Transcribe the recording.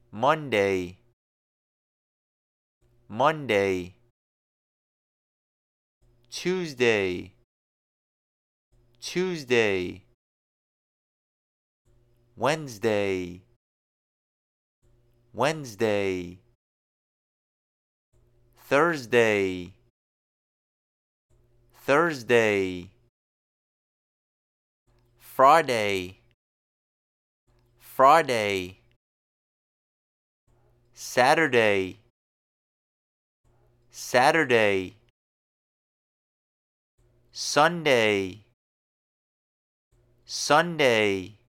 Monday, Monday. Tuesday, Tuesday. Wednesday, Wednesday. Thursday, Thursday. Friday, Friday. Saturday, Saturday. Sunday, Sunday.